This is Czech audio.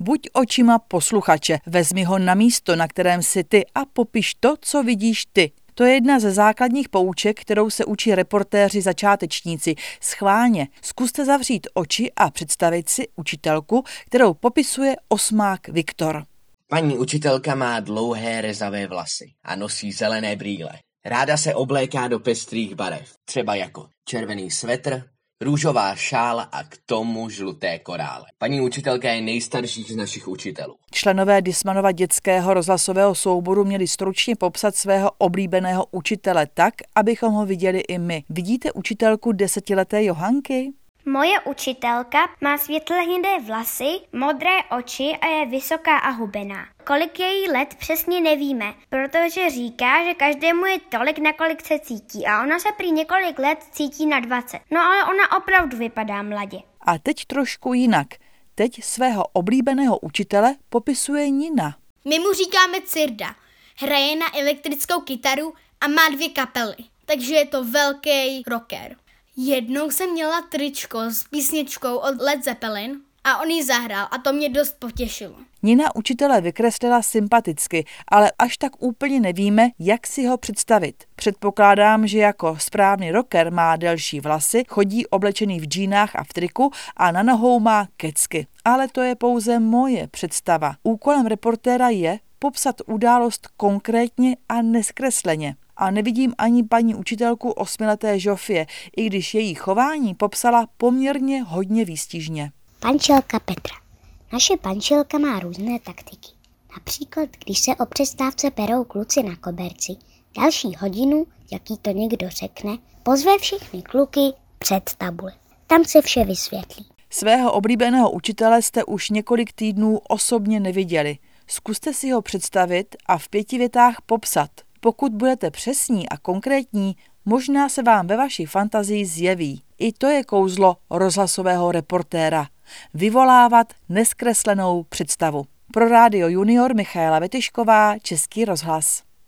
Buď očima posluchače, vezmi ho na místo, na kterém jsi ty a popiš to, co vidíš ty. To je jedna ze základních pouček, kterou se učí reportéři začátečníci. Schválně, zkuste zavřít oči a představit si učitelku, kterou popisuje osmák Viktor. Paní učitelka má dlouhé rezavé vlasy a nosí zelené brýle. Ráda se obléká do pestrých barev, třeba jako červený svetr, růžová šála a k tomu žluté korále. Paní učitelka je nejstarší z našich učitelů. Členové Dismanova dětského rozhlasového souboru měli stručně popsat svého oblíbeného učitele tak, abychom ho viděli i my. Vidíte učitelku 10leté Johanky? Moje učitelka má světle-hnědé vlasy, modré oči a je vysoká a hubená. Kolik je jí let přesně nevíme, protože říká, že každému je tolik, nakolik se cítí a ona se prý několik let cítí na 20. No ale ona opravdu vypadá mladě. A teď trošku jinak. Teď svého oblíbeného učitele popisuje Nina. My mu říkáme Cirda. Hraje na elektrickou kytaru a má 2 kapely, takže je to velký rocker. Jednou jsem měla tričko s písničkou od Led Zeppelin a on ji zahrál a to mě dost potěšilo. Nina učitele vykreslila sympaticky, ale až tak úplně nevíme, jak si ho představit. Předpokládám, že jako správný rocker má delší vlasy, chodí oblečený v džínách a v triku a na nohou má kecky. Ale to je pouze moje představa. Úkolem reportéra je popsat událost konkrétně a neskresleně. A nevidím ani paní učitelku 8leté Žofie, i když její chování popsala poměrně hodně výstižně. Pančelka Petra. Naše pančelka má různé taktiky. Například, když se o přestávce perou kluci na koberci, další hodinu, jaký to někdo řekne, pozve všechny kluky před tabule. Tam se vše vysvětlí. Svého oblíbeného učitele jste už několik týdnů osobně neviděli. Zkuste si ho představit a v 5 větách popsat. Pokud budete přesní a konkrétní, možná se vám ve vaší fantazii zjeví. I to je kouzlo rozhlasového reportéra. Vyvolávat neskreslenou představu. Pro Rádio Junior Michaela Vetyšková, Český rozhlas.